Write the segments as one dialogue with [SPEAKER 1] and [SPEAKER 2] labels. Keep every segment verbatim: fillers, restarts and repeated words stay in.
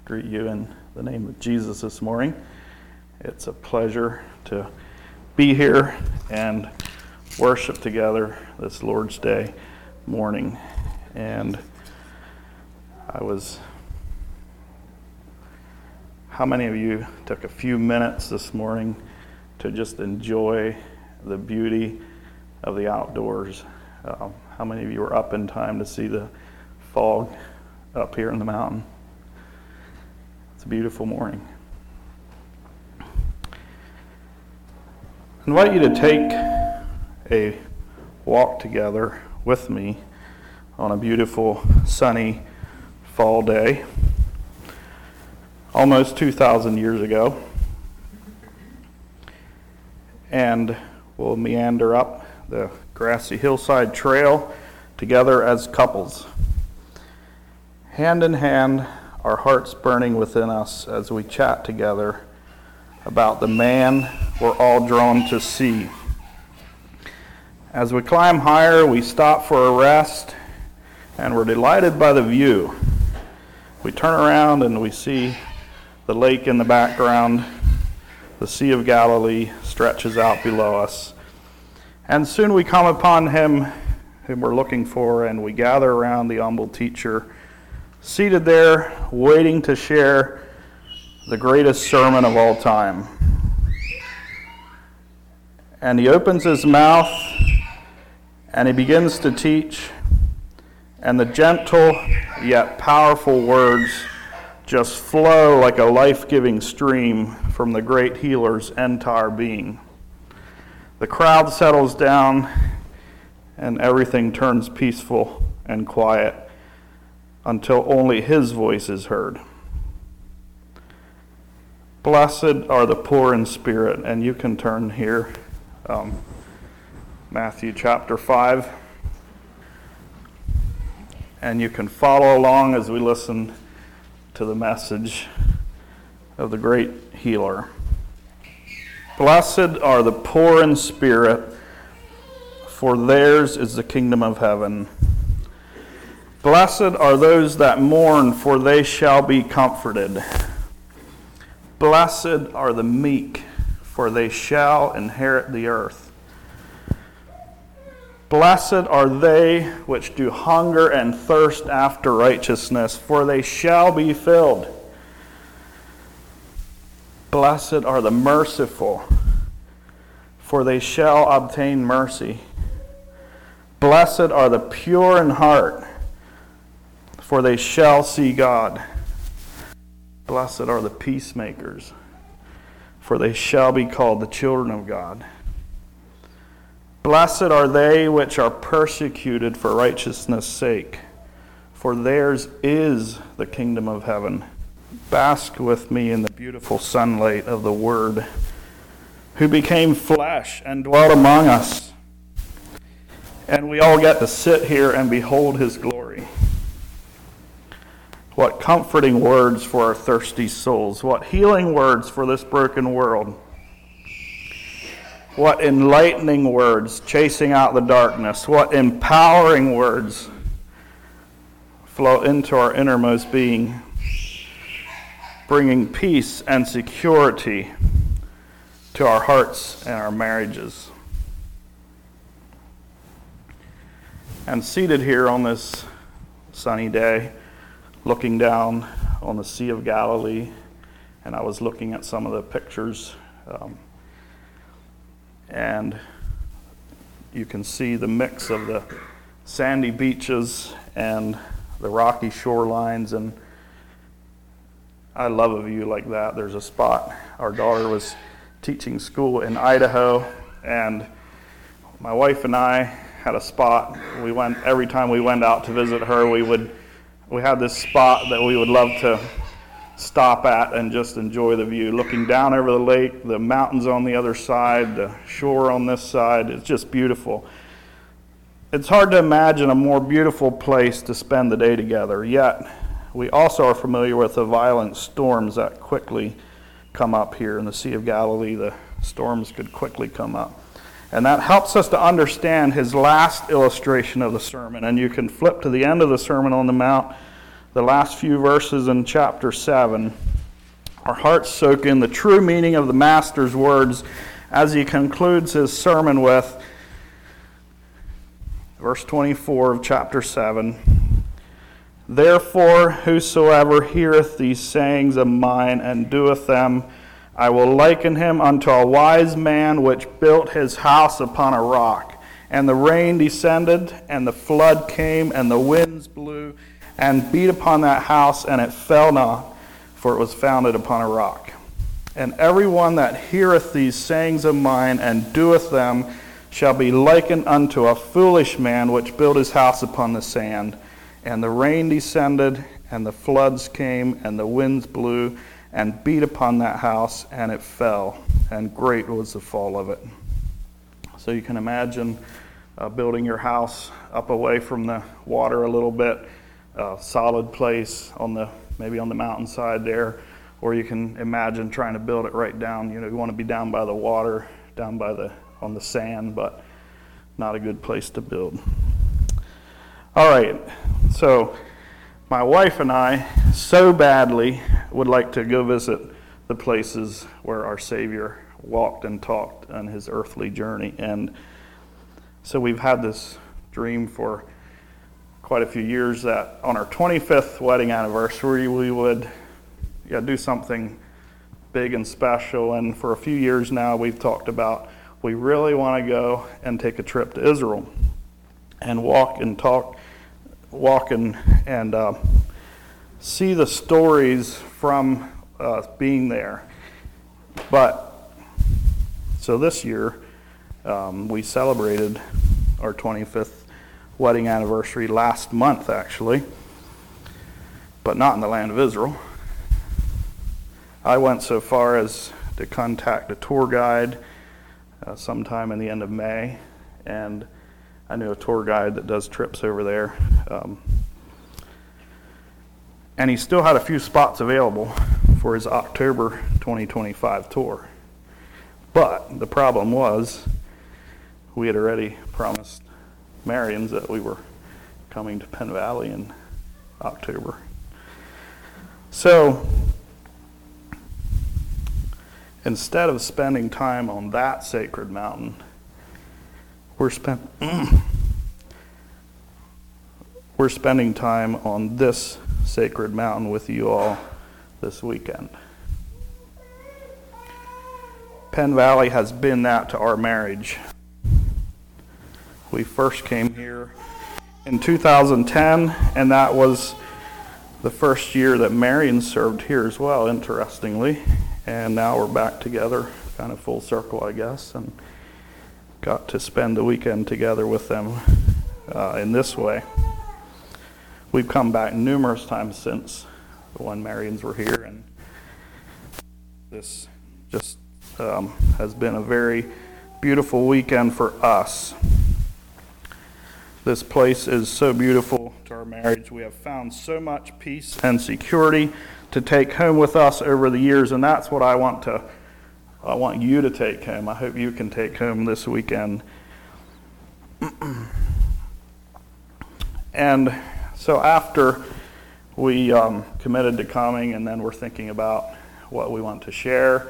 [SPEAKER 1] greet you in the name of Jesus this morning. It's a pleasure to be here and worship together this Lord's Day morning. And I was, how many of you took a few minutes this morning to just enjoy the beauty of the outdoors? Um, how many of you were up in time to see the fog up here in the mountain? It's a beautiful morning. I invite you to take a walk together with me on a beautiful sunny fall day, almost two thousand years ago. And we'll meander up the grassy hillside trail together as couples, hand in hand, our hearts burning within us as we chat together about the man we're all drawn to see. As we climb higher, we stop for a rest, and we're delighted by the view. We turn around and we see the lake in the background. The Sea of Galilee stretches out below us. And soon we come upon him whom we're looking for, and we gather around the humble teacher, seated there, waiting to share the greatest sermon of all time. And he opens his mouth, and he begins to teach, and the gentle yet powerful words just flow like a life-giving stream from the great healer's entire being. The crowd settles down, and everything turns peaceful and quiet until only his voice is heard. Blessed are the poor in spirit, and you can turn here, um, Matthew chapter five, and you can follow along as we listen to the message of the great healer. Blessed are the poor in spirit, for theirs is the kingdom of heaven. Blessed are those that mourn, for they shall be comforted. Blessed are the meek, for they shall inherit the earth. Blessed are they which do hunger and thirst after righteousness, for they shall be filled. Blessed are the merciful, for they shall obtain mercy. Blessed are the pure in heart, for they shall see God. Blessed are the peacemakers, for they shall be called the children of God. Blessed are they which are persecuted for righteousness' sake, for theirs is the kingdom of heaven. Bask with me in the beautiful sunlight of the Word, who became flesh and dwelt among us. And we all get to sit here and behold his glory. What comforting words for our thirsty souls. What healing words for this broken world. What enlightening words chasing out the darkness. What empowering words flow into our innermost being, bringing peace and security to our hearts and our marriages. And seated here on this sunny day, looking down on the Sea of Galilee, and I was looking at some of the pictures, um, and you can see the mix of the sandy beaches and the rocky shorelines, and I love a view like that. There's a spot. Our daughter was teaching school in Idaho, and my wife and I had a spot. We went every time we went out to visit her, we would We had this spot that we would love to stop at and just enjoy the view. Looking down over the lake, the mountains on the other side, the shore on this side. It's just beautiful. It's hard to imagine a more beautiful place to spend the day together. Yet, we also are familiar with the violent storms that quickly come up here in the Sea of Galilee. The storms could quickly come up. And that helps us to understand his last illustration of the sermon. And you can flip to the end of the Sermon on the Mount, the last few verses in chapter seven, our hearts soak in the true meaning of the Master's words as he concludes his sermon with verse twenty-four of chapter seven. Therefore, whosoever heareth these sayings of mine and doeth them, I will liken him unto a wise man which built his house upon a rock. And the rain descended, and the flood came, and the winds blew, and beat upon that house, and it fell not, for it was founded upon a rock. And every one that heareth these sayings of mine and doeth them shall be likened unto a foolish man which built his house upon the sand. And the rain descended, and the floods came, and the winds blew, and beat upon that house, and it fell, and great was the fall of it. So you can imagine uh, building your house up away from the water a little bit, a solid place on the maybe on the mountainside there, or you can imagine trying to build it right down. You know, you want to be down by the water, down by the on the sand, but not a good place to build. All right, so my wife and I so badly would like to go visit the places where our Savior walked and talked on his earthly journey. And so we've had this dream for quite a few years that on our twenty-fifth wedding anniversary, we would yeah, do something big and special. And for a few years now, we've talked about we really want to go and take a trip to Israel and walk and talk, walk and, and uh, see the stories from uh, being there. But, so this year, um, we celebrated our twenty-fifth wedding anniversary last month, actually, but not in the land of Israel. I went so far as to contact a tour guide uh, sometime in the end of May, and I knew a tour guide that does trips over there. Um, and he still had a few spots available for his October twenty twenty-five tour. But the problem was we had already promised Marians that we were coming to Penn Valley in October. So instead of spending time on that sacred mountain, we're spent we're spending time on this sacred mountain with you all this weekend. Penn Valley has been that to our marriage. We first came here in two thousand ten, and that was the first year that Marion served here as well, interestingly. And now we're back together, kind of full circle, I guess, and got to spend the weekend together with them uh, in this way. We've come back numerous times since the one Marions were here, and this just um, has been a very beautiful weekend for us. This place is so beautiful to our marriage. We have found so much peace and security to take home with us over the years, and that's what I want to I want you to take home. I hope you can take home this weekend. And so after we um, committed to coming, and then we're thinking about what we want to share,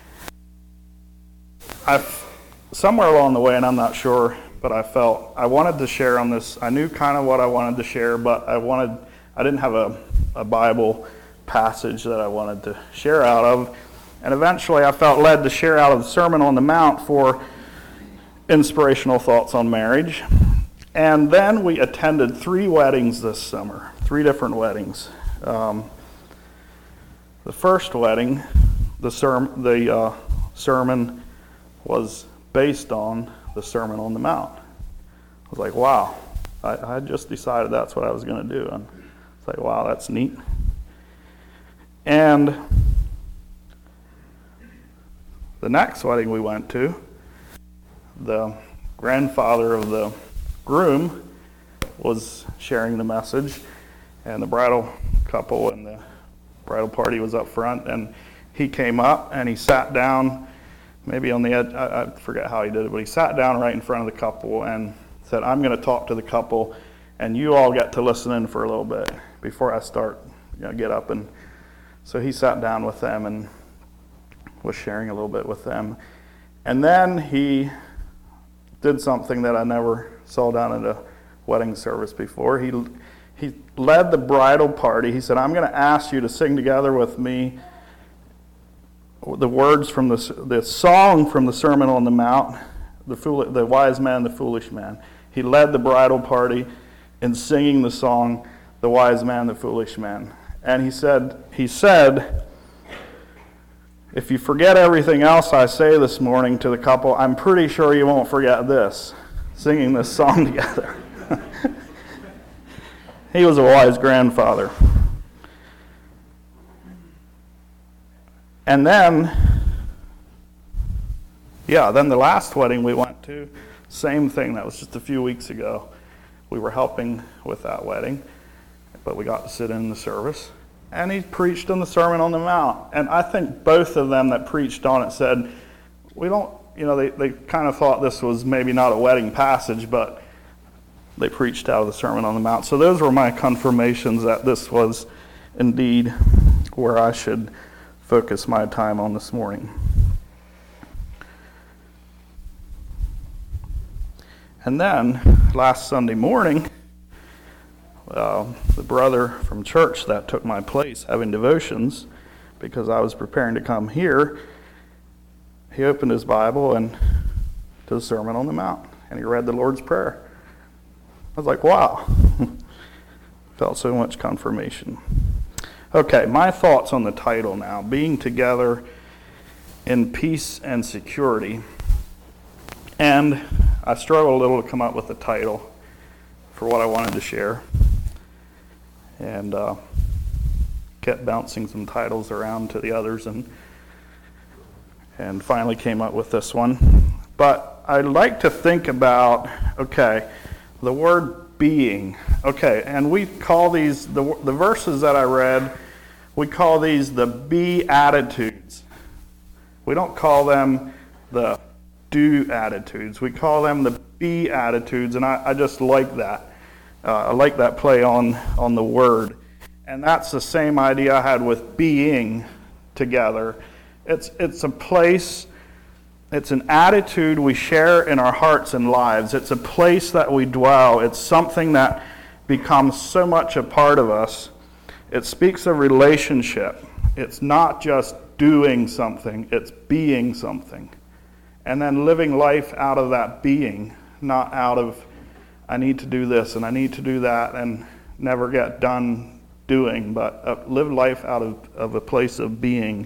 [SPEAKER 1] I've somewhere along the way, and I'm not sure, but I felt I wanted to share on this. I knew kind of what I wanted to share, but I wanted I didn't have a, a Bible passage that I wanted to share out of. And eventually I felt led to share out of the Sermon on the Mount for inspirational thoughts on marriage. And then we attended three weddings this summer, three different weddings. Um, the first wedding, the, serm- the uh, sermon was based on the Sermon on the Mount. I was like, wow, I, I just decided that's what I was going to do. And it's like, wow, that's neat. And the next wedding we went to, the grandfather of the groom was sharing the message, and the bridal couple and the bridal party was up front, and he came up and he sat down maybe on the edge, I, I forget how he did it, but he sat down right in front of the couple and said, I'm going to talk to the couple, and you all get to listen in for a little bit. before I start, you know, get up. And so he sat down with them and was sharing a little bit with them. And then he did something that I never saw done at a wedding service before. He he led the bridal party. He said, I'm going to ask you to sing together with me the words from the, the song from the Sermon on the Mount, the, fool, the wise man, the foolish man. He led the bridal party in singing the song, the wise man, the foolish man. And he said, he said, if you forget everything else I say this morning to the couple, I'm pretty sure you won't forget this, singing this song together. He was a wise grandfather. And then, yeah, then the last wedding we went to, same thing. That was just a few weeks ago. We were helping with that wedding, but we got to sit in the service. And he preached on the Sermon on the Mount. And I think both of them that preached on it said, we don't, you know, they, they kind of thought this was maybe not a wedding passage, but they preached out of the Sermon on the Mount. So those were my confirmations that this was indeed where I should focus my time on this morning. And then, last Sunday morning, uh, the brother from church that took my place having devotions, because I was preparing to come here, he opened his Bible and to the Sermon on the Mount, and he read the Lord's Prayer. I was like, wow. Felt so much confirmation. Okay, my thoughts on the title now. Being together in peace and security. And I struggled a little to come up with a title for what I wanted to share. And uh, kept bouncing some titles around to the others and and finally came up with this one. But I like to think about, okay, the word being. Okay, and we call these, the, the verses that I read, we call these the be-attitudes. We don't call them the do-attitudes. We call them the be-attitudes, and I, I just like that. Uh, I like that play on, on the word. And that's the same idea I had with being together. It's, it's a place, it's an attitude we share in our hearts and lives. It's a place that we dwell. It's something that becomes so much a part of us. It speaks of relationship. It's not just doing something, it's being something. And then living life out of that being, not out of, I need to do this and I need to do that and never get done doing, but uh, live life out of, of a place of being.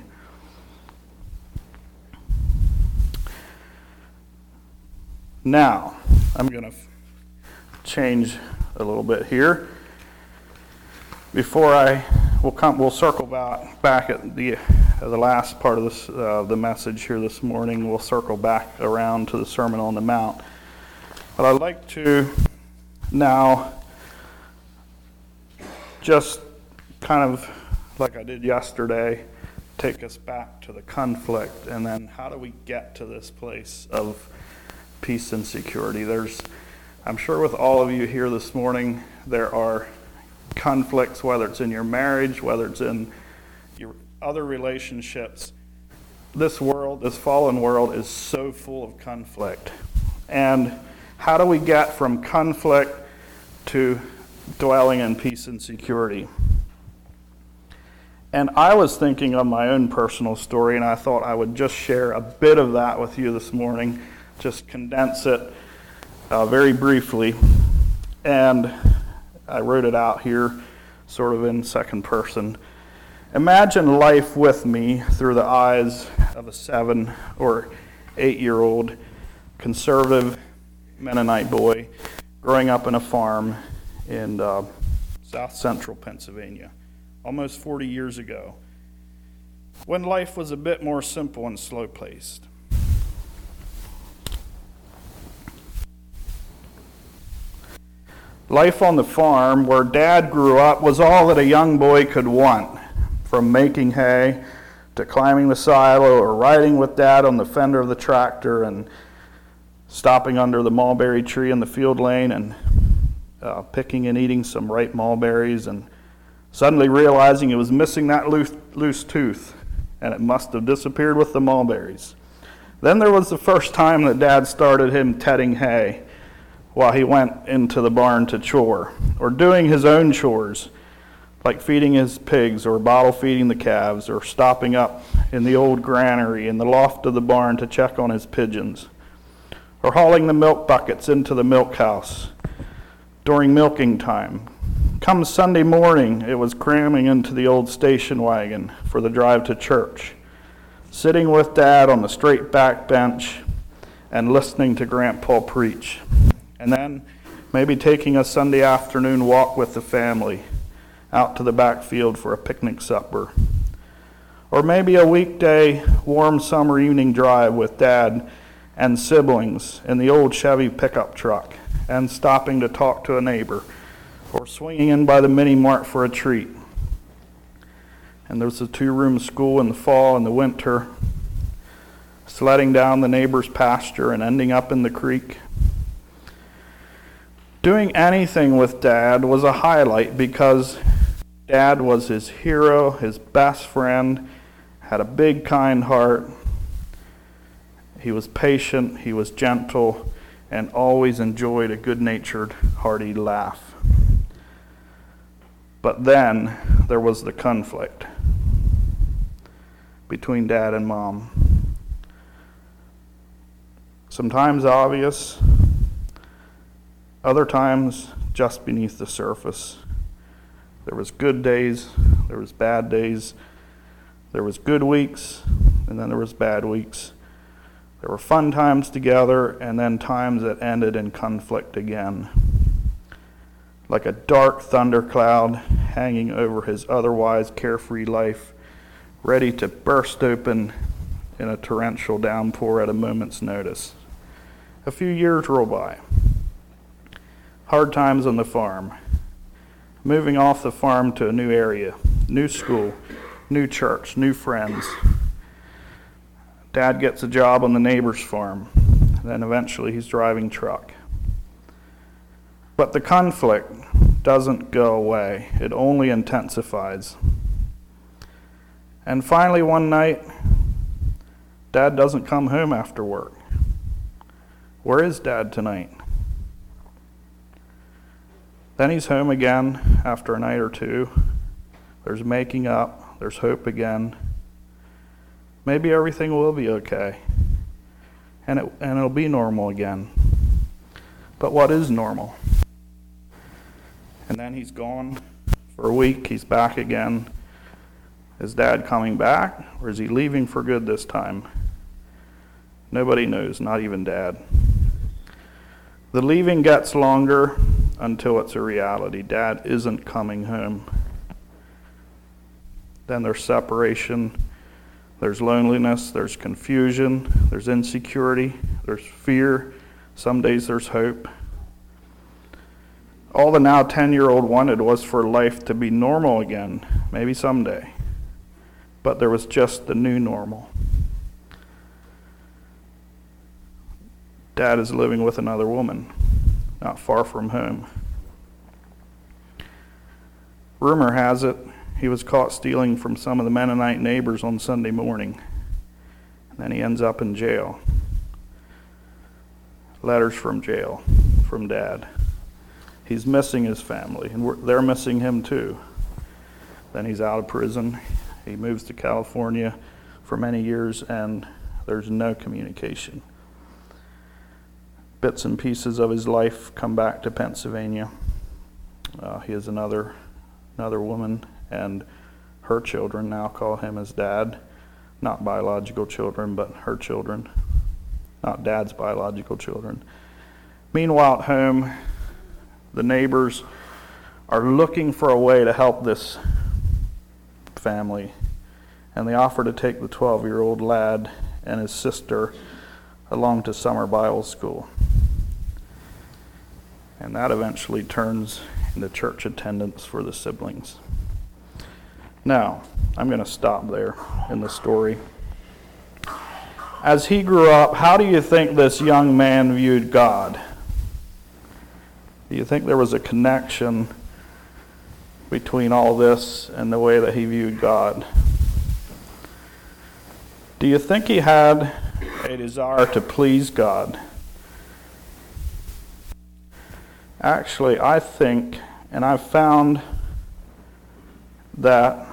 [SPEAKER 1] Now, I'm going to f- change a little bit here. Before I, we'll come, we'll circle back back at the uh, the last part of this uh, the message here this morning. We'll circle back around to the Sermon on the Mount. But I'd like to now just kind of like I did yesterday, take us back to the conflict, and then how do we get to this place of peace and security. There's, I'm sure with all of you here this morning, there are conflicts, whether it's in your marriage, whether it's in your other relationships. This world, this fallen world, is so full of conflict. And how do we get from conflict to dwelling in peace and security? And I was thinking of my own personal story, and I thought I would just share a bit of that with you this morning. Just condense it uh, very briefly. And I wrote it out here sort of in second person. Imagine life with me through the eyes of a seven or eight year old conservative Mennonite boy growing up in a farm in uh, south central Pennsylvania almost forty years ago, when life was a bit more simple and slow paced. Life on the farm where Dad grew up was all that a young boy could want, from making hay to climbing the silo or riding with Dad on the fender of the tractor and stopping under the mulberry tree in the field lane and uh, picking and eating some ripe mulberries and suddenly realizing he was missing that loose, loose tooth, and it must have disappeared with the mulberries. Then there was the first time that Dad started him tedding hay while he went into the barn to chore, or doing his own chores, like feeding his pigs or bottle feeding the calves, or stopping up in the old granary in the loft of the barn to check on his pigeons, or hauling the milk buckets into the milk house during milking time. Come Sunday morning, it was cramming into the old station wagon for the drive to church, sitting with Dad on the straight back bench and listening to Grandpa preach. And then maybe taking a Sunday afternoon walk with the family out to the back field for a picnic supper. Or maybe a weekday warm summer evening drive with Dad and siblings in the old Chevy pickup truck, and stopping to talk to a neighbor, or swinging in by the mini mart for a treat. And there's a two-room school in the fall and the winter, sledding down the neighbor's pasture and ending up in the creek. Doing anything with Dad was a highlight because Dad was his hero, his best friend, had a big, kind heart. He was patient, he was gentle, and always enjoyed a good-natured, hearty laugh. But then there was the conflict between Dad and Mom. Sometimes obvious, other times just beneath the surface. There was good days, there was bad days, there was good weeks, and then there was bad weeks. There were fun times together, and then times that ended in conflict again. Like a dark thundercloud hanging over his otherwise carefree life, ready to burst open in a torrential downpour at a moment's notice. A few years roll by. Hard times on the farm. Moving off the farm to a new area, new school, new church, new friends. Dad gets a job on the neighbor's farm. Then eventually he's driving truck. But the conflict doesn't go away. It only intensifies. And finally one night, Dad doesn't come home after work. Where is Dad tonight? Then he's home again after a night or two. There's making up. There's hope again. Maybe everything will be okay. And, it, and it'll be normal again. But what is normal? And then he's gone for a week. He's back again. Is Dad coming back, or is he leaving for good this time? Nobody knows, not even Dad. The leaving gets longer until it's a reality. Dad isn't coming home. Then there's separation. There's loneliness. There's confusion. There's insecurity. There's fear. Some days there's hope. All the now ten-year-old wanted was for life to be normal again, maybe someday. But there was just the new normal. Dad is living with another woman, not far from home. Rumor has it he was caught stealing from some of the Mennonite neighbors on Sunday morning. And then he ends up in jail. Letters from jail, from Dad. He's missing his family, and we're, they're missing him too. Then he's out of prison. He moves to California for many years, and there's no communication. Bits and pieces of his life come back to Pennsylvania. Uh, he has another another woman, and her children now call him his dad. Not biological children, but her children. Not Dad's biological children. Meanwhile, at home, the neighbors are looking for a way to help this family, and they offer to take the twelve-year-old lad and his sister along to summer Bible school. And that eventually turns into church attendance for the siblings. Now, I'm going to stop there in the story. As he grew up, how do you think this young man viewed God? Do you think there was a connection between all this and the way that he viewed God. Do you think he had a desire to please God? Actually, I think, and I've found that,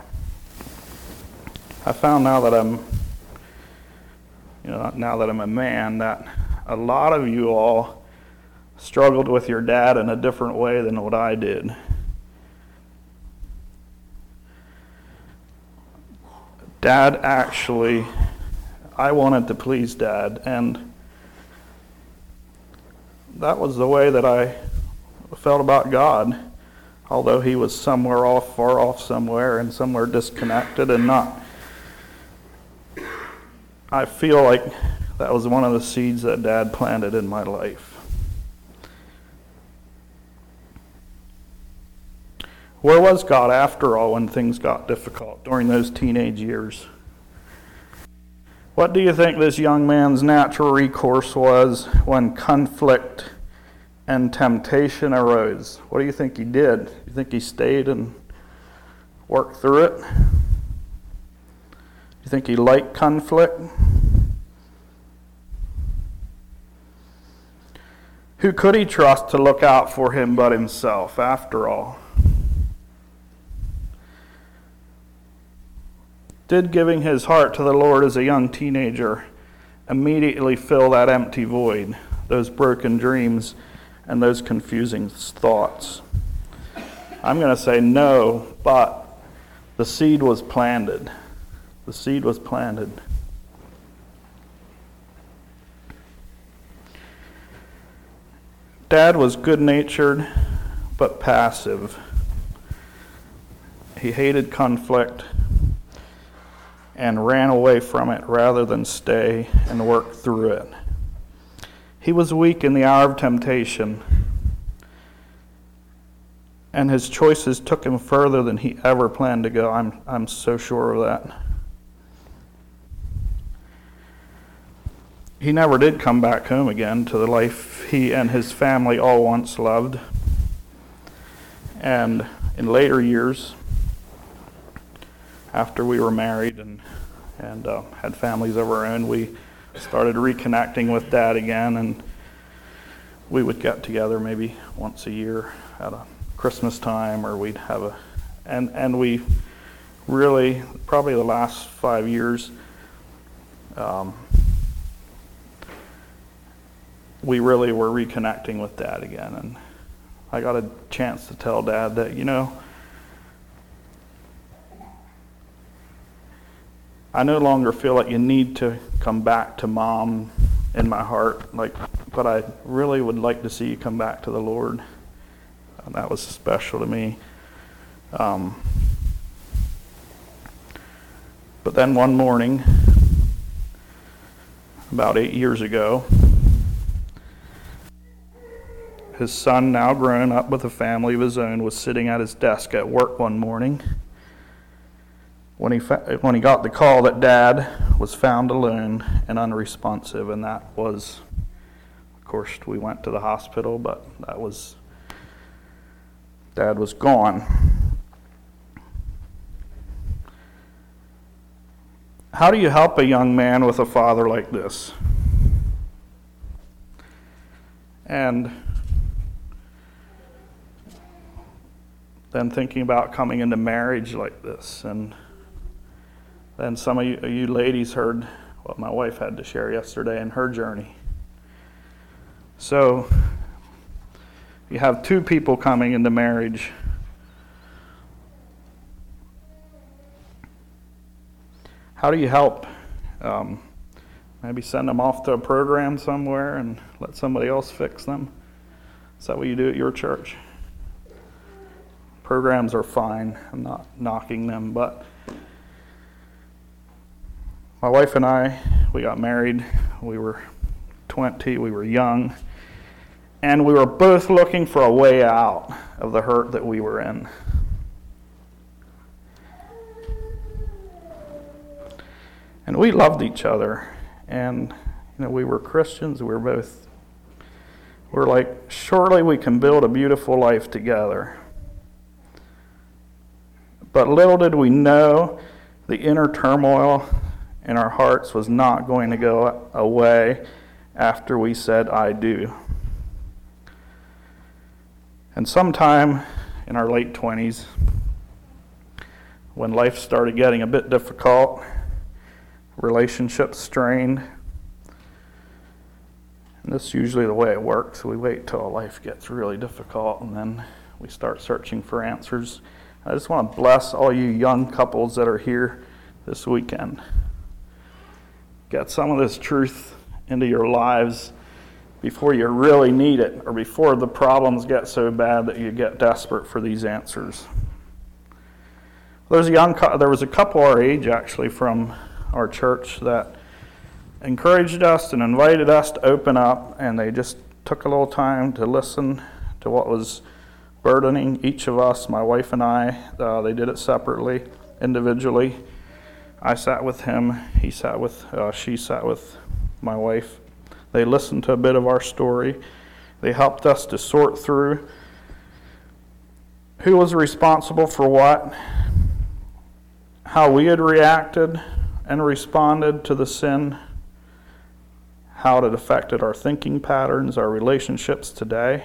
[SPEAKER 1] I found now that I'm, you know, now that I'm a man, that a lot of you all struggled with your dad in a different way than what I did. Dad actually, I wanted to please Dad, and that was the way that I felt about God, although he was somewhere off, far off somewhere, and somewhere disconnected and not. I feel like that was one of the seeds that Dad planted in my life. Where was God after all when things got difficult during those teenage years? What do you think this young man's natural recourse was when conflict and temptation arose? What do you think he did? You think he stayed and worked through it? You think he liked conflict? Who could he trust to look out for him but himself, after all? Did giving his heart to the Lord as a young teenager immediately fill that empty void, those broken dreams, and those confusing thoughts? I'm going to say no, but the seed was planted. The seed was planted. Dad was good-natured, but passive. He hated conflict and ran away from it rather than stay and work through it. He was weak in the hour of temptation, and his choices took him further than he ever planned to go. I'm I'm so sure of that. He never did come back home again to the life he and his family all once loved. And in later years, after we were married and and uh, had families of our own, we started reconnecting with Dad again, and we would get together maybe once a year at a Christmas time, or we'd have a, and and we really, probably the last five years, um, we really were reconnecting with Dad again, and I got a chance to tell Dad that, you know, I no longer feel like you need to come back to Mom in my heart, like, but I really would like to see you come back to the Lord. And that was special to me. Um, but then one morning, about eight years ago, his son, now grown up with a family of his own, was sitting at his desk at work one morning when he fa- when he got the call that Dad was found alone and unresponsive. And that was, of course, we went to the hospital, but that was, Dad was gone. How do you help a young man with a father like this? And then thinking about coming into marriage like this, and then some of you, you ladies heard what my wife had to share yesterday in her journey. So you have two people coming into marriage. How do you help? Um, maybe send them off to a program somewhere and let somebody else fix them? Is that what you do at your church? Programs are fine. I'm not knocking them, but my wife and I, we got married. We were twenty, we were young, and we were both looking for a way out of the hurt that we were in. And we loved each other, and you know, we were Christians. We were both, we were like, surely we can build a beautiful life together. But little did we know the inner turmoil in our hearts was not going to go away after we said, I do. And sometime in our late twenties, when life started getting a bit difficult, relationships strained, and this is usually the way it works. We wait till life gets really difficult and then we start searching for answers. I just want to bless all you young couples that are here this weekend. Get some of this truth into your lives before you really need it, or before the problems get so bad that you get desperate for these answers. There's a young, there was a couple our age actually from our church that encouraged us and invited us to open up, and they just took a little time to listen to what was burdening each of us, my wife and I. Uh, they did it separately, individually. I sat with him, he sat with, uh, she sat with my wife. They listened to a bit of our story. They helped us to sort through who was responsible for what, how we had reacted and responded to the sin, how it had affected our thinking patterns, our relationships today.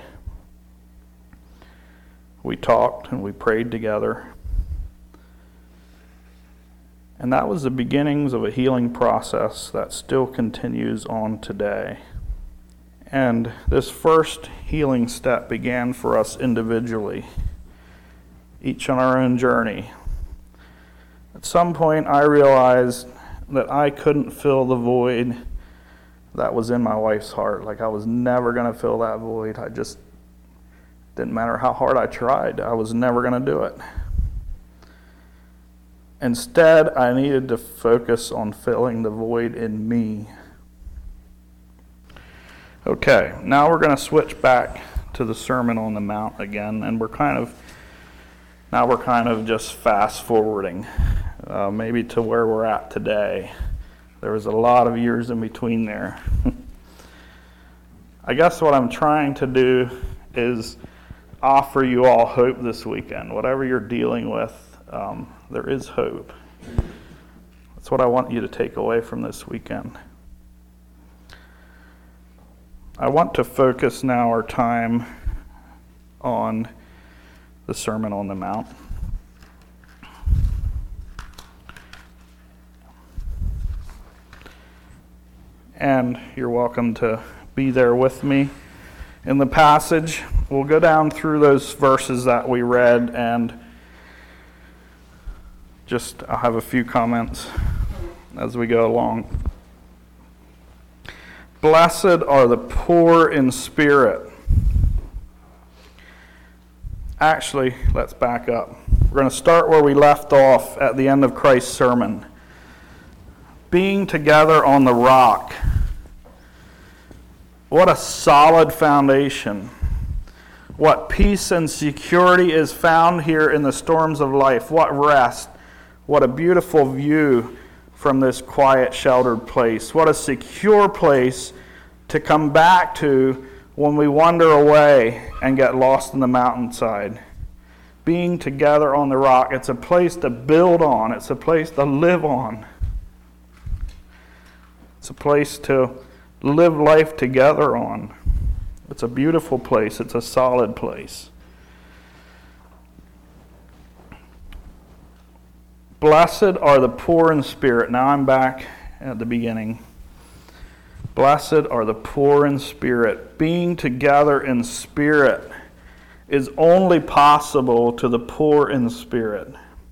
[SPEAKER 1] We talked and we prayed together. And that was the beginnings of a healing process that still continues on today. And this first healing step began for us individually, each on our own journey. At some point I realized that I couldn't fill the void that was in my wife's heart. Like I was never going to fill that void. I just, didn't matter how hard I tried, I was never going to do it. Instead, I needed to focus on filling the void in me. Okay, now we're going to switch back to the Sermon on the Mount again, and we're kind of, now we're kind of just fast forwarding, uh, maybe to where we're at today. There was a lot of years in between there. I guess what I'm trying to do is offer you all hope this weekend. Whatever you're dealing with, um, there is hope. That's what I want you to take away from this weekend. I want to focus now our time on the Sermon on the Mount. And you're welcome to be there with me in the passage. We'll go down through those verses that we read, and just I'll have a few comments as we go along. Blessed are the poor in spirit. Actually, let's back up. We're going to start where we left off at the end of Christ's sermon. Being together on the rock. What a solid foundation. What peace and security is found here in the storms of life. What rest. What a beautiful view from this quiet, sheltered place. What a secure place to come back to when we wander away and get lost in the mountainside. Being together on the rock. It's a place to build on. It's a place to live on. It's a place to live life together on. It's a beautiful place. It's a solid place. Blessed are the poor in spirit. Now I'm back at the beginning. Blessed are the poor in spirit. Being together in spirit is only possible to the poor in spirit.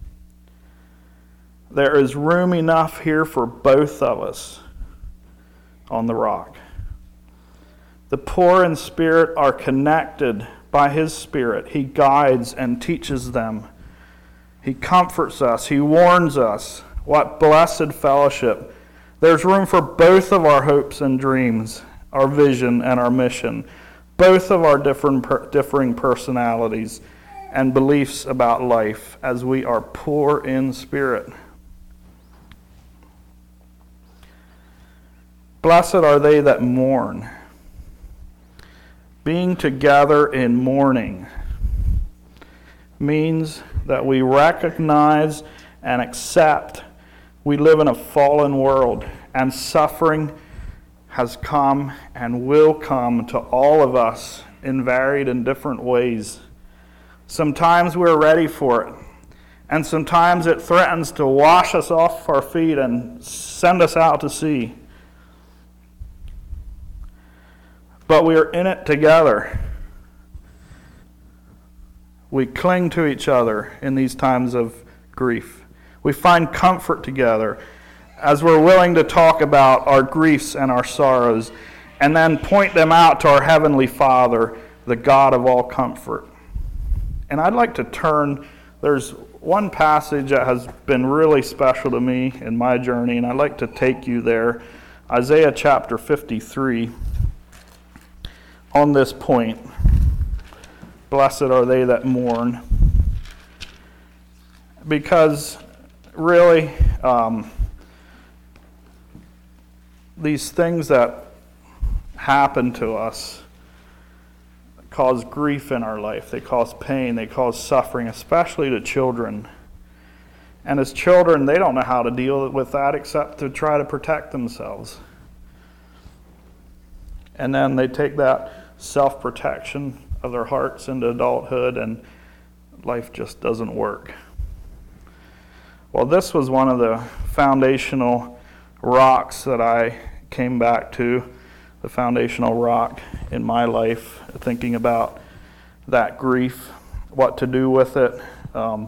[SPEAKER 1] There is room enough here for both of us on the rock. The poor in spirit are connected by His Spirit. He guides and teaches them. He comforts us. He warns us. What blessed fellowship. There's room for both of our hopes and dreams, our vision and our mission, both of our different, differing personalities and beliefs about life as we are poor in spirit. Blessed are they that mourn. Being together in mourning means that we recognize and accept we live in a fallen world, and suffering has come and will come to all of us in varied and different ways. Sometimes we're ready for it, and sometimes it threatens to wash us off our feet and send us out to sea. But we are in it together. We cling to each other in these times of grief. We find comfort together as we're willing to talk about our griefs and our sorrows and then point them out to our Heavenly Father, the God of all comfort. And I'd like to turn, there's one passage that has been really special to me in my journey, and I'd like to take you there. Isaiah chapter fifty-three, on this point. Blessed are they that mourn. Because really, um, these things that happen to us cause grief in our life. They cause pain. They cause suffering, especially to children. And as children, they don't know how to deal with that except to try to protect themselves. And then they take that self-protection of their hearts into adulthood, and life just doesn't work. Well, this was one of the foundational rocks that I came back to, the foundational rock in my life, thinking about that grief, what to do with it. Um,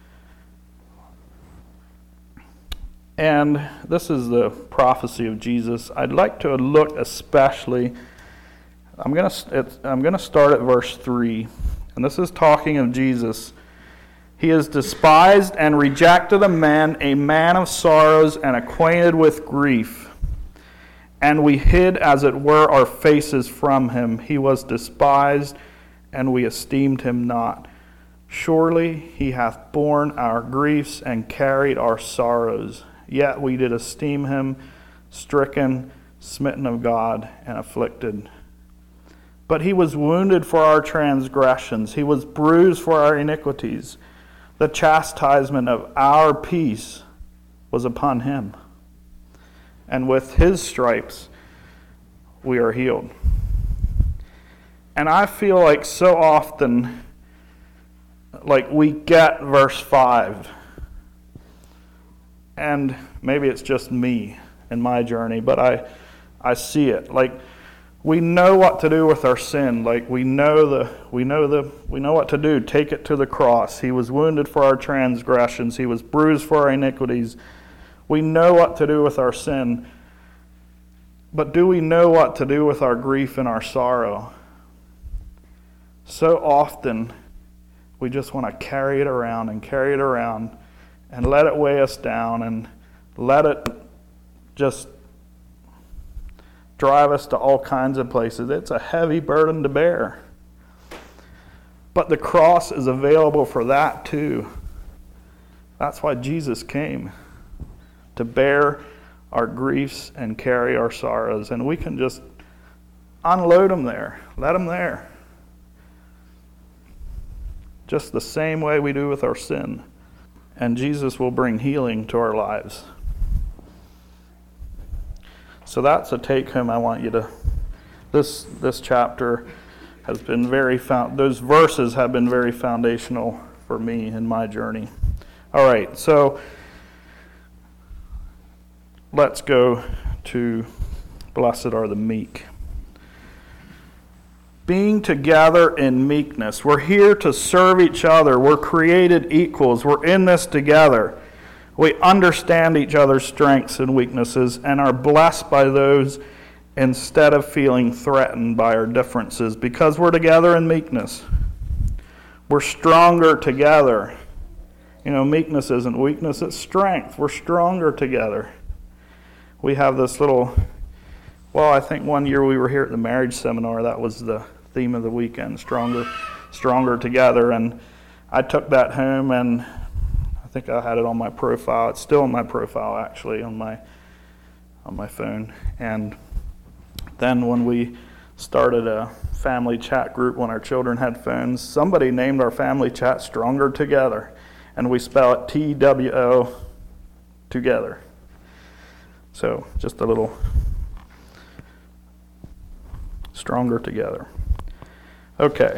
[SPEAKER 1] and this is the prophecy of Jesus. I'd like to look especially, I'm going to I'm going to start at verse three, and this is talking of Jesus. He is despised and rejected of men, a man of sorrows and acquainted with grief. And we hid, as it were, our faces from him. He was despised, and we esteemed him not. Surely he hath borne our griefs and carried our sorrows. Yet we did esteem him stricken, smitten of God, and afflicted. But he was wounded for our transgressions. He was bruised for our iniquities. The chastisement of our peace was upon him, and with his stripes we are healed. And I feel like so often, like we get verse five, and maybe it's just me in my journey, but I, I see it. Like, we know what to do with our sin. Like we know the we know the we know what to do. Take it to the cross. He was wounded for our transgressions. He was bruised for our iniquities. We know what to do with our sin. But do we know what to do with our grief and our sorrow? So often we just want to carry it around and carry it around and let it weigh us down and let it just drive us to all kinds of places. It's a heavy burden to bear. But the cross is available for that too. That's why Jesus came, to bear our griefs and carry our sorrows. And we can just unload them there, let them there. Just the same way we do with our sin. And Jesus will bring healing to our lives. So that's a take home I want you to, this this chapter has been very, found, those verses have been very foundational for me in my journey. All right, so let's go to blessed are the meek. Being together in meekness. We're here to serve each other. We're created equals. We're in this together. We understand each other's strengths and weaknesses and are blessed by those instead of feeling threatened by our differences because we're together in meekness. We're stronger together. You know, meekness isn't weakness, it's strength. We're stronger together. We have this little, well, I think one year we were here at the marriage seminar, that was the theme of the weekend, stronger, stronger together. And I took that home and I think I had it on my profile. It's still on my profile, actually, on my on my phone. And then when we started a family chat group when our children had phones, somebody named our family chat Stronger Together. and we spell it T W O together. So just a little stronger together. Okay.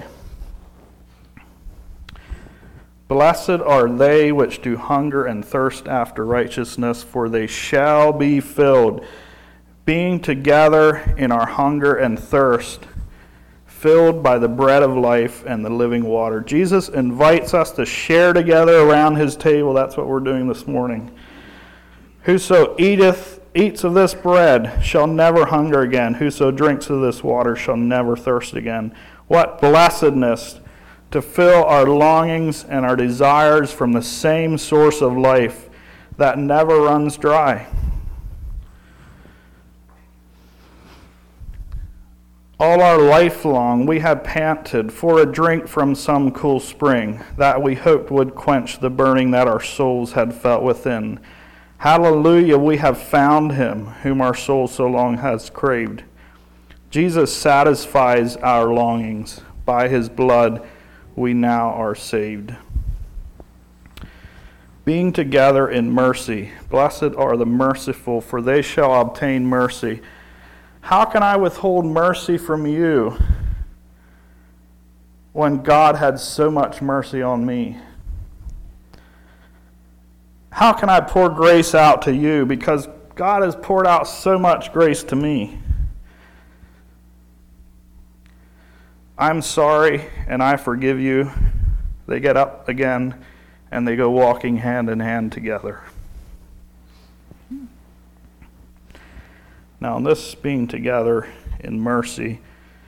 [SPEAKER 1] Blessed are they which do hunger and thirst after righteousness, for they shall be filled. Being together in our hunger and thirst, filled by the bread of life and the living water. Jesus invites us to share together around his table. That's what we're doing this morning. Whoso eateth, eats of this bread shall never hunger again. Whoso drinks of this water shall never thirst again. What blessedness to fill our longings and our desires from the same source of life that never runs dry. All our life long we have panted for a drink from some cool spring, that we hoped would quench the burning that our souls had felt within. Hallelujah, we have found him, whom our soul so long has craved. Jesus satisfies our longings. By his blood we now are saved. Being together in mercy. Blessed are the merciful, for they shall obtain mercy. How can I withhold mercy from you when God had so much mercy on me? How can I pour grace out to you because God has poured out so much grace to me? I'm sorry and I forgive you. They get up again and they go walking hand in hand together. Now, in this being together in mercy,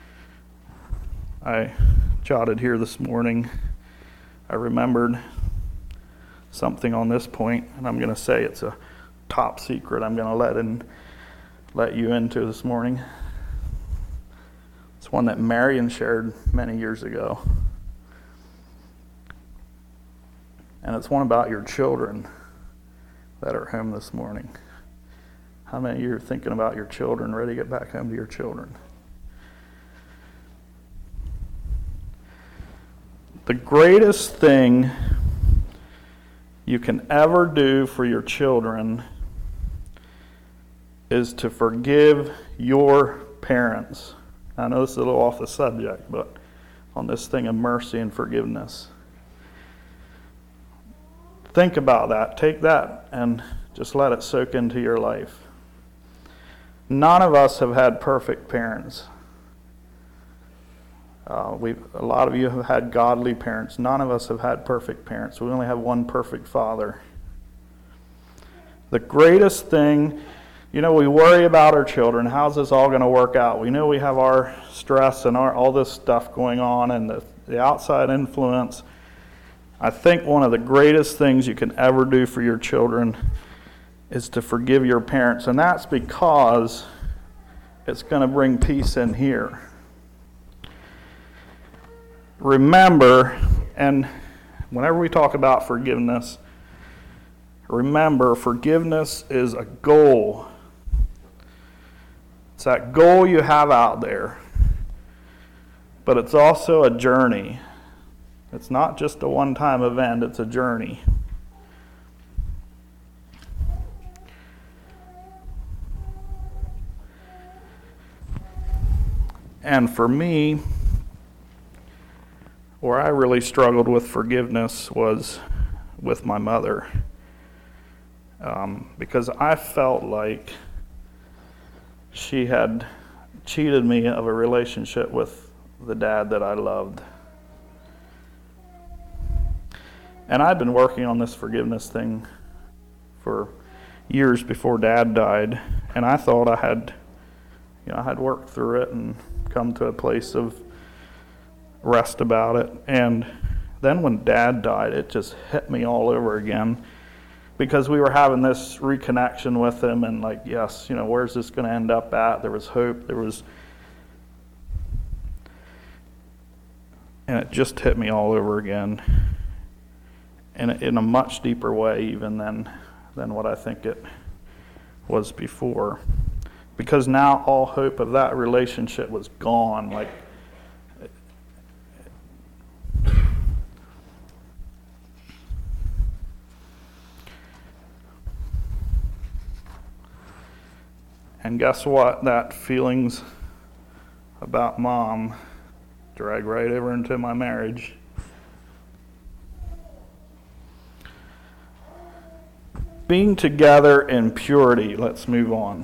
[SPEAKER 1] I jotted here this morning, I remembered something on this point, and I'm going to say it's a top secret I'm going to let in, let you into this morning. It's one that Marion shared many years ago. And it's one about your children that are home this morning. How many of you are thinking about your children, ready to get back home to your children? The greatest thing you can ever do for your children is to forgive your parents. I know this is a little off the subject, but on this thing of mercy and forgiveness. Think about that. Take that and just let it soak into your life. None of us have had perfect parents. Uh, we a lot of you have had godly parents. None of us have had perfect parents. We only have one perfect father. The greatest thing, you know, we worry about our children. How's this all going to work out? We know we have our stress and our all this stuff going on and the, the outside influence. I think one of the greatest things you can ever do for your children is to forgive your parents. And that's because it's going to bring peace in here. Remember, and whenever we talk about forgiveness, remember, forgiveness is a goal. It's that goal you have out there. But it's also a journey. It's not just a one-time event, it's a journey. And for me, where I really struggled with forgiveness was with my mother. Um, because I felt like she had cheated me of a relationship with the dad that I loved. And I'd been working on this forgiveness thing for years before Dad died, and I thought I had, you know, I had worked through it and come to a place of rest about it. And then when Dad died, it just hit me all over again, because we were having this reconnection with him, and like, yes, you know, where's this going to end up at? There was hope. There was, and it just hit me all over again. In a, in a much deeper way even than than what I think it was before. Because now all hope of that relationship was gone. Like, And guess what? That feelings about mom drag right over into my marriage. Being together in purity. Let's move on.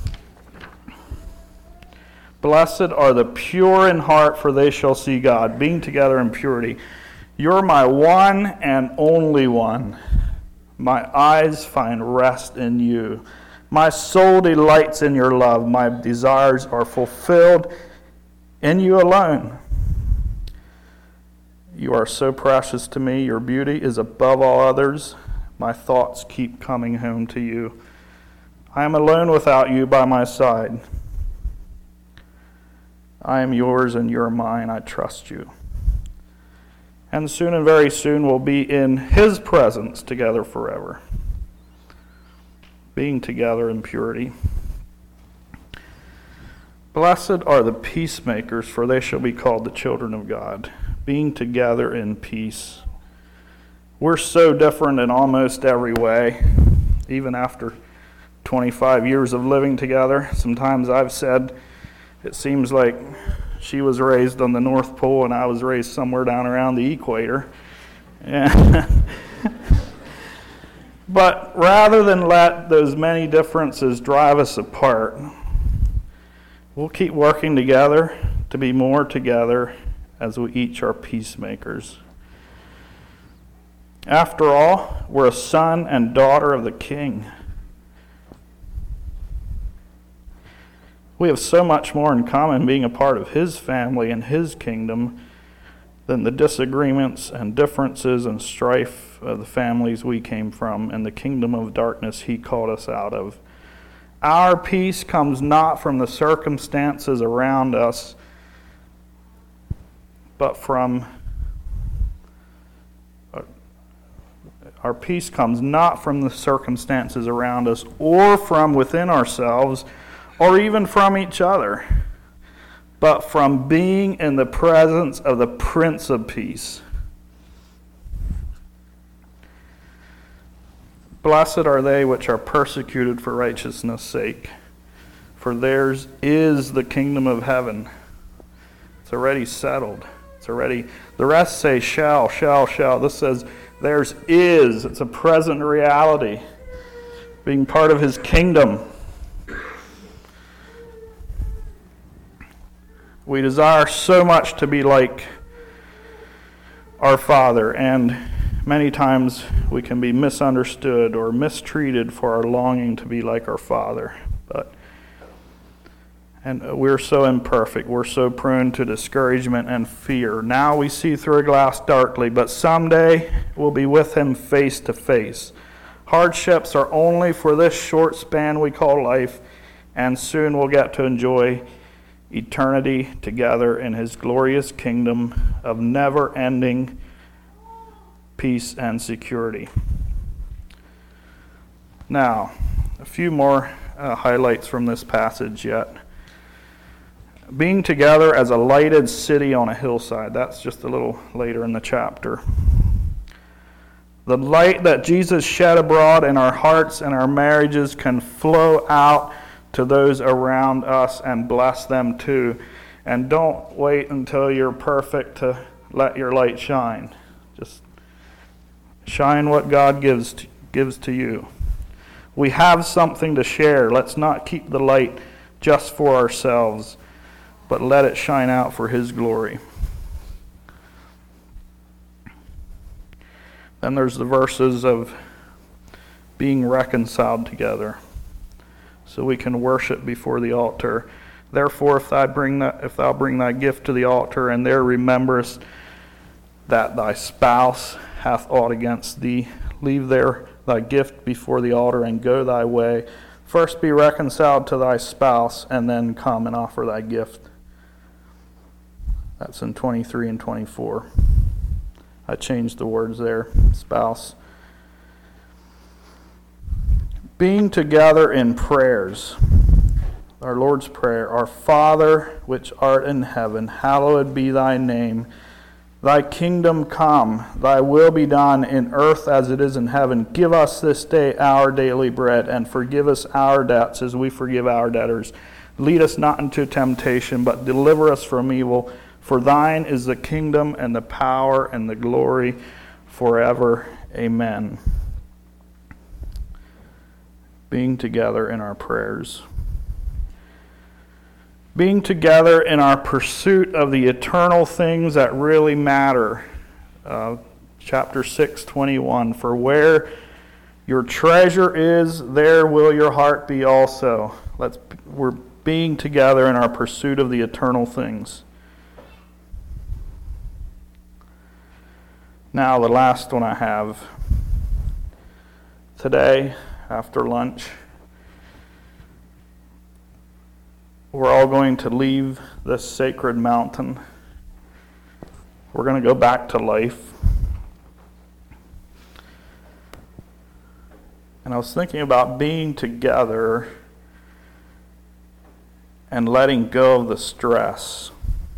[SPEAKER 1] Blessed are the pure in heart, for they shall see God. Being together in purity. You're my one and only one. My eyes find rest in you. My soul delights in your love. My desires are fulfilled in you alone. You are so precious to me. Your beauty is above all others. My thoughts keep coming home to you. I am alone without you by my side. I am yours and you are mine. I trust you. And soon and very soon we'll be in his presence together forever. Being together in purity. Blessed are the peacemakers, for they shall be called the children of God. Being together in peace. We're so different in almost every way, even after twenty-five years of living together. Sometimes I've said it seems like she was raised on the North Pole and I was raised somewhere down around the equator. But rather than let those many differences drive us apart, we'll keep working together to be more together as we each are peacemakers. After all, we're a son and daughter of the King. We have so much more in common being a part of his family and his kingdom than the disagreements and differences and strife of the families we came from and the kingdom of darkness he called us out of. Our peace comes not from the circumstances around us, but from Our peace comes not from the circumstances around us or from within ourselves or even from each other, but from being in the presence of the Prince of Peace. Blessed are they which are persecuted for righteousness' sake, for theirs is the kingdom of heaven. It's already settled. It's already, the rest say shall, shall, shall. This says theirs is. It's a present reality. Being part of his kingdom. We desire so much to be like our Father, and many times we can be misunderstood or mistreated for our longing to be like our Father. But and we're so imperfect. We're so prone to discouragement and fear. Now we see through a glass darkly, but someday we'll be with him face to face. Hardships are only for this short span we call life, and soon we'll get to enjoy eternity together in his glorious kingdom of never-ending peace and security. Now, a few more uh, highlights from this passage yet. Being together as a lighted city on a hillside. That's just a little later in the chapter. The light that Jesus shed abroad in our hearts and our marriages can flow out to those around us and bless them too. And don't wait until you're perfect to let your light shine. Just shine what God gives to, gives to you. We have something to share. Let's not keep the light just for ourselves, but let it shine out for his glory. Then there's the verses of being reconciled together, so we can worship before the altar. Therefore, if thou bring that, if thou bring thy gift to the altar, and there rememberest that thy spouse hath aught against thee, leave there thy gift before the altar, and go thy way. First be reconciled to thy spouse, and then come and offer thy gift. That's in twenty-three and twenty-four. I changed the words there, spouse. Being together in prayers. Our Lord's Prayer. Our Father, which art in heaven, hallowed be thy name. Thy kingdom come, thy will be done in earth as it is in heaven. Give us this day our daily bread, and forgive us our debts as we forgive our debtors. Lead us not into temptation, but deliver us from evil. For thine is the kingdom and the power and the glory forever. Amen. Being together in our prayers. Being together in our pursuit of the eternal things that really matter. Uh, chapter six, twenty-one. For where your treasure is, there will your heart be also. Let's, we're being together in our pursuit of the eternal things. Now, the last one I have. Today, after lunch, we're all going to leave this sacred mountain. We're going to go back to life. And I was thinking about being together and letting go of the stress.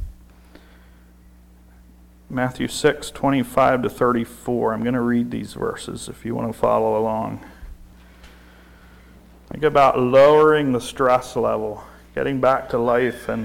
[SPEAKER 1] Matthew six, twenty-five to thirty-four. I'm going to read these verses if you want to follow along. Think about lowering the stress level, getting back to life. And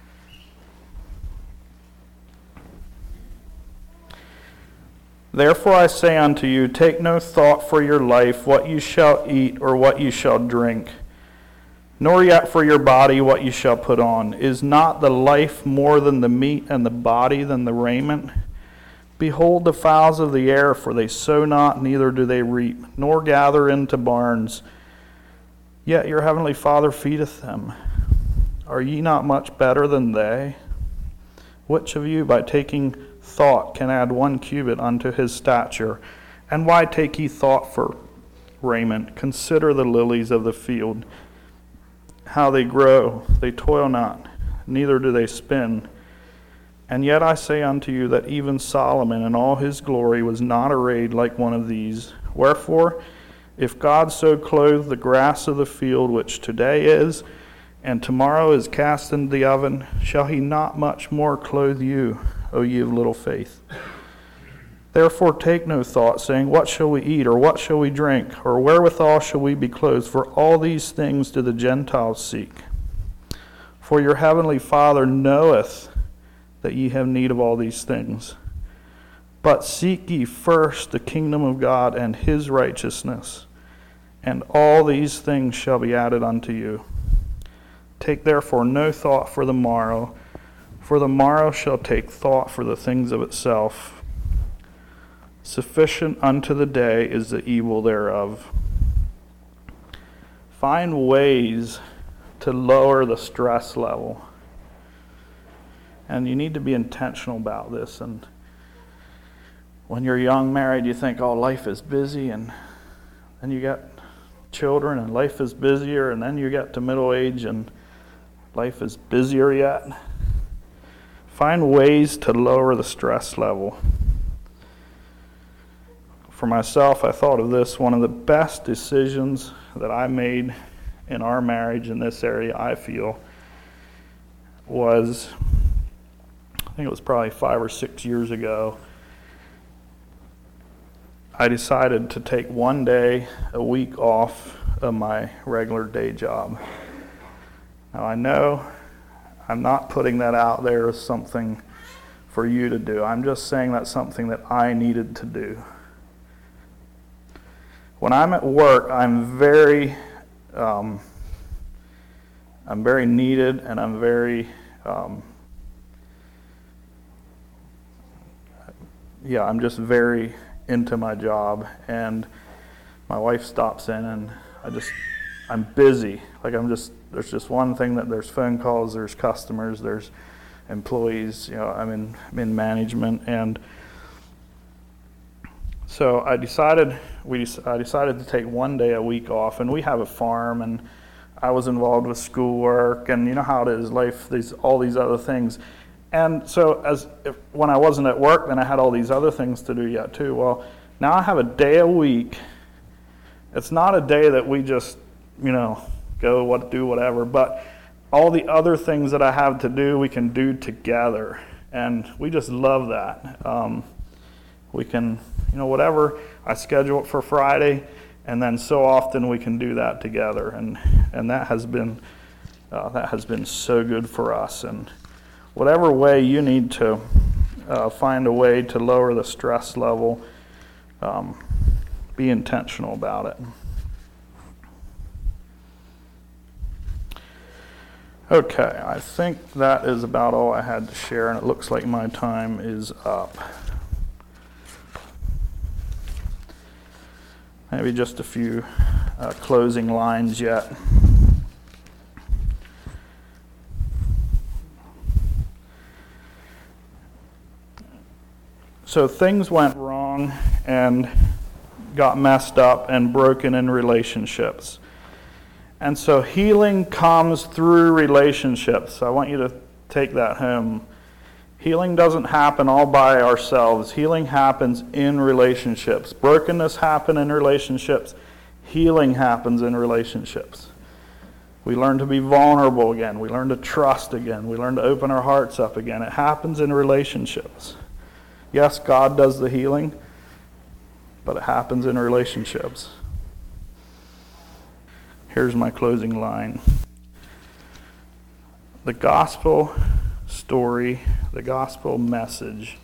[SPEAKER 1] therefore I say unto you, take no thought for your life, what you shall eat or what you shall drink, nor yet for your body what you shall put on. Is not the life more than the meat, and the body than the raiment? Behold the fowls of the air, for they sow not, neither do they reap, nor gather into barns, yet your heavenly Father feedeth them. Are ye not much better than they? Which of you, by taking thought, can add one cubit unto his stature? And why take ye thought for raiment? Consider the lilies of the field, how they grow, they toil not, neither do they spin. And yet I say unto you that even Solomon in all his glory was not arrayed like one of these. Wherefore, if God so clothe the grass of the field, which today is, and tomorrow is cast into the oven, shall he not much more clothe you, O ye of little faith? Therefore take no thought, saying, what shall we eat, or what shall we drink, or wherewithal shall we be clothed? For all these things do the Gentiles seek. For your heavenly Father knoweth that ye have need of all these things. But seek ye first the kingdom of God and his righteousness, and all these things shall be added unto you. Take therefore no thought for the morrow, for the morrow shall take thought for the things of itself. Sufficient unto the day is the evil thereof. Find ways to lower the stress level. And you need to be intentional about this. And when you're young, married, you think, oh, life is busy. And then you get children and life is busier. And then you get to middle age and life is busier yet. Find ways to lower the stress level. For myself, I thought of this. One of the best decisions that I made in our marriage in this area, I feel, was, I think it was probably five or six years ago, I decided to take one day a week off of my regular day job. Now I know I'm not putting that out there as something for you to do. I'm just saying that's something that I needed to do. When I'm at work, I'm very, um, I'm very needed, and I'm very, um, yeah, I'm just very into my job. And my wife stops in, and I just, I'm busy. Like I'm just, there's just one thing that there's phone calls, there's customers, there's employees. You know, I'm in, I'm in management, and so I decided we I decided to take one day a week off, and we have a farm, and I was involved with schoolwork, and you know how it is, life, these all these other things. And so as if, when I wasn't at work, then I had all these other things to do yet too. Well, now I have a day a week. It's not a day that we just, you know, go what do whatever, but all the other things that I have to do, we can do together. And we just love that. Um, we can, you know, whatever, I schedule it for Friday, and then so often we can do that together. And, and that has been, uh, that has been so good for us. And whatever way you need to uh, find a way to lower the stress level, um, be intentional about it. Okay, I think that is about all I had to share, and it looks like my time is up. Maybe just a few uh, closing lines yet. So things went wrong and got messed up and broken in relationships. And so healing comes through relationships. I want you to take that home. Healing doesn't happen all by ourselves. Healing happens in relationships. Brokenness happens in relationships. Healing happens in relationships. We learn to be vulnerable again. We learn to trust again. We learn to open our hearts up again. It happens in relationships. Yes, God does the healing, but it happens in relationships. Here's my closing line. The gospel story, the gospel message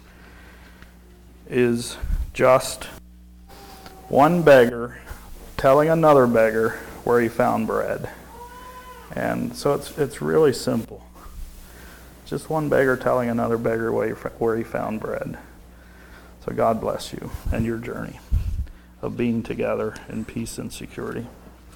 [SPEAKER 1] is just one beggar telling another beggar where he found bread. And so it's it's really simple. Just one beggar telling another beggar where he found bread. So God bless you and your journey of being together in peace and security.